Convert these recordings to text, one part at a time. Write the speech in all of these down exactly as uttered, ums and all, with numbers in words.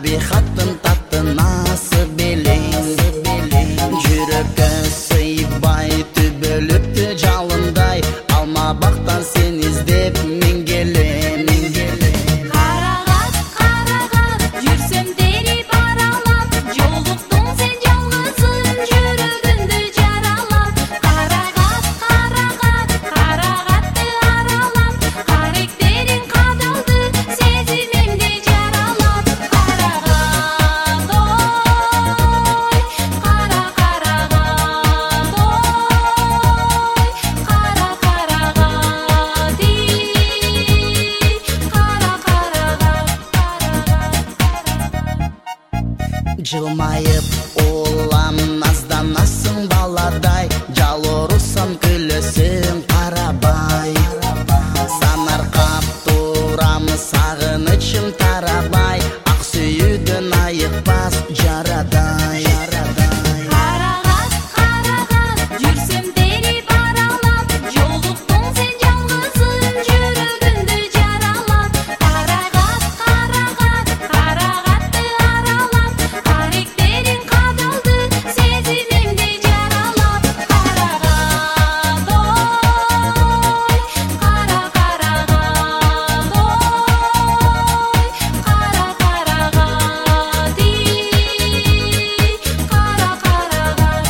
табиғаттың татынасы белең, жүрекке сыйбай түбіліпті жалындай, алма бақтан сен іздеп мен келем. Қарағат, қарағат, жүрсем дереп аралап, жолықтың сен жалғызым, жүрегімді жаралап. Қарағат, қарағат, қарағатты аралап, қаректерің қадалды, сезімімді жаралап. Қарағат, ой, қара қарағат, ой, қара қарағат, ей, қара қарағат. Жылмайып олам назданасың баладай, жал ұрысам күлесің қарабай. Санарқап тұрам сағынышым тарабай, ақ сүйудің айықпас жарадай. Қарағат, қарағат, жүрсем дереп аралап, жолықтың сен жалғызым, жүрегімді жаралап. Қарағат, қарағат, қарағатты аралап, қаректерің қадалды, сезімімді жаралап. Қарағат, ой, қара қарағат, ой, қара қарағат, ей, қара қарағат.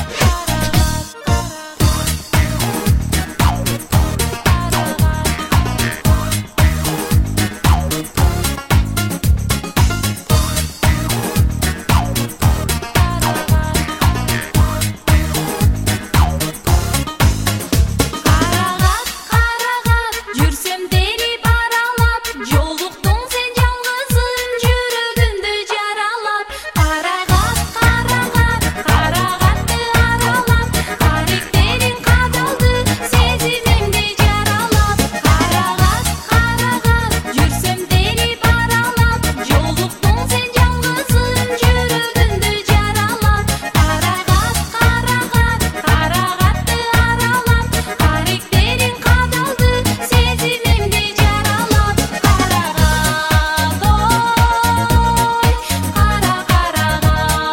Қарағат, қарағат, жүрсем дереп аралап, жолықтың сен жалғызым, жүрегімді жаралап. Қарағат, қарағат, қарағатты аралап, қаректерің қадалды, сезімімді жаралап. Қарағат, қарағат, жүрсем дереп аралап, жолықтың сен жалғызым, жүрегімді жаралап. Қарағат, қарағат, қарағатты аралап, қаректерің қадалды, сезімімді жаралап. Қарағат, ой, қара қарағат,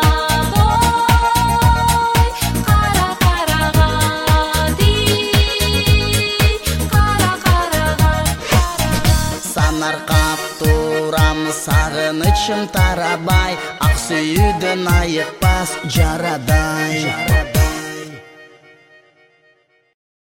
ой, қара қарағат, ей, қара қарағат. Санарқап тұрам сағынышым тарабай, ақ сүйудің айықпас жарадай.